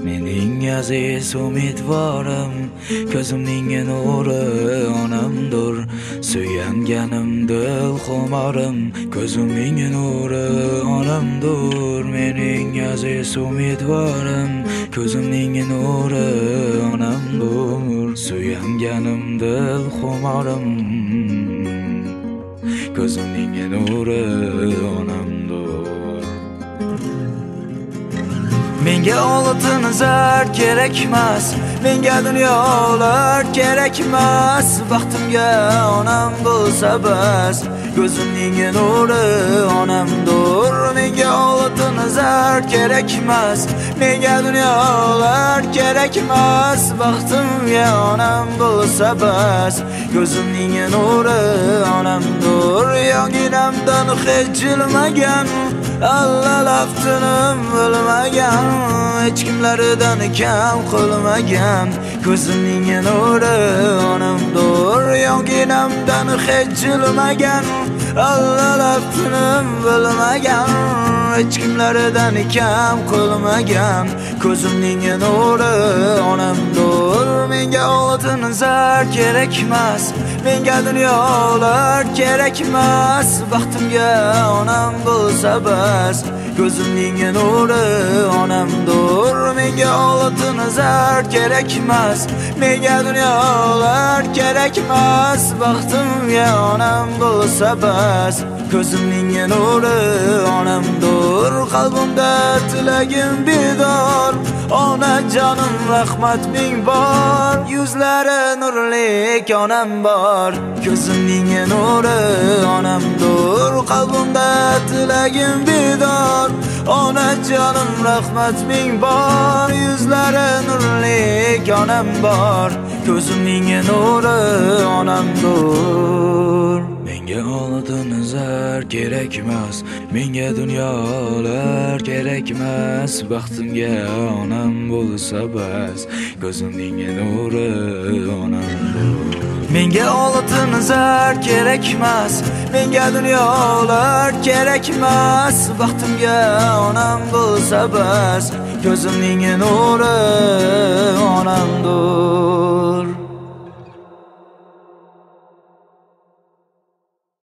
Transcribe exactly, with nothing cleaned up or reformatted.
Mening aziz umidvorim, ko'zimning nuri onamdir. Suyanganim dil xumorim, ko'zimning nuri onamdir. Mening aziz umidvorim, ko'zimning nuri onamdir. Suyanganim dil xumorim, ko'zimning nuri onamdir. Menga oltin zar kerakmas, menga dunyolar kerakmas. Baxtimga onam bo'lsa bas, ko'zimning nuri onamdir. Menga oltin zar kerakmas, menga dunyolar kerakmas. Baxtimga onam bo'lsa bas, ko'zimning nuri onamdir. Yonginamdan hech jilmagan, alla laftinim bilmagan, hech kimlardan kam qolmagan, ko'zimning nuri onamdir. Yonginamdan hech jilmagan, alla laftinim bilmagan, hech kimlardan kam qolmagan, ko'zimning nuri onamdir. Menga oltin zar kerakmas, menga dunyolar kerakmas. Baxtimga onam bo'lsa bas, ko'zimning nuri onamdir. Menga oltin zar kerakmas, menga dunyolar kerakmas. Baxtimga onam bo'lsa bas, ko'zimning nuri onamdir. Qalbimda tilagim bedor, onajonim rahmat ming bor. Yuzlari nurlik onam bor, ko'zimning nuri onamdir. Qalbimda tilagim bedor, onajonim rahmat ming bor. Yuzlari nurlik onam bor, ko'zimning nuri onamdir. Menga oltin zar kerakmas, menga dunyolar kerakmas. Baxtimga onam bo'lsa bas, ko'zimning nuri onamdir. Menga oltin zar kerakmas, menga dunyolar kerakmas. Baxtimga onam bo'lsa bas, ko'zimning nuri onamdir.